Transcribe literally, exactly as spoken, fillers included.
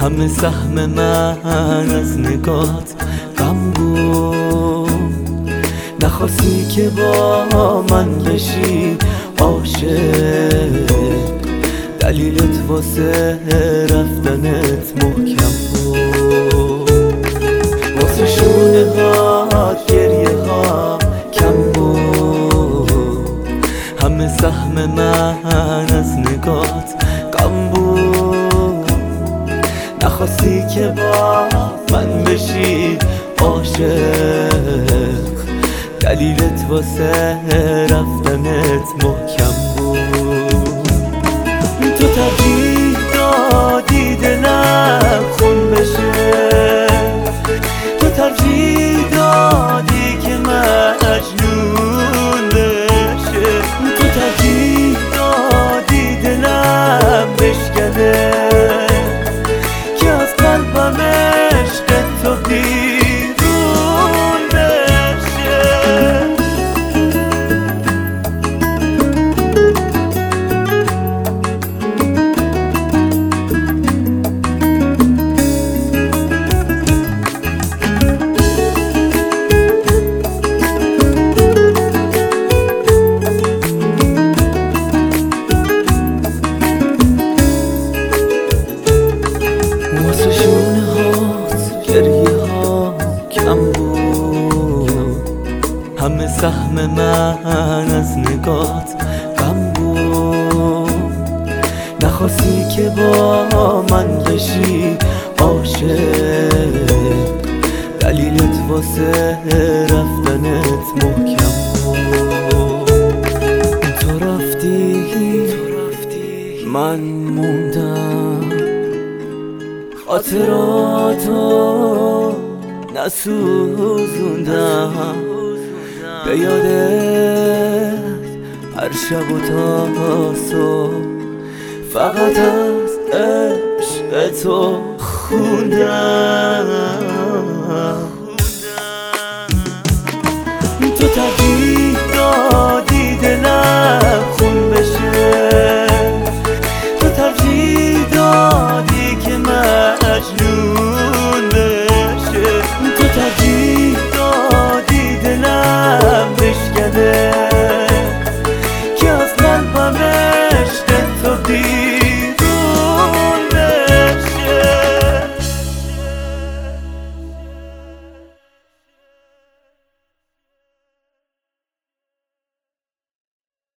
همه سهم من از نگات غم بود. نخواستی که با من بشی عاشق، دلیلت واسه رفتنت محکم بود. واسه شونه هات گریه ها کم بود. همه سهم من از نگات غم بود. نخواستی که با من بشی عاشق، دلیلت واسه رفتنت محکم بود. تو ترجیح دادی دلم خون بشه، تو ترجیح دادی که مجنون بشه، تو ترجیح دادی دلم بشکنه که از قلبم عشق تو بیرون بشه. واسه شونه هات گریه ها کم بود. همه سهم من از نگات غم بود. نخواستی که با من بشی عاشق، دلیلت واسه رفتنت محکم بود. تو رفتی من موندم، خاطراتو نسوزوندم، به یادت هر شب و تا صبح فقط از عشق تو خوندم. تو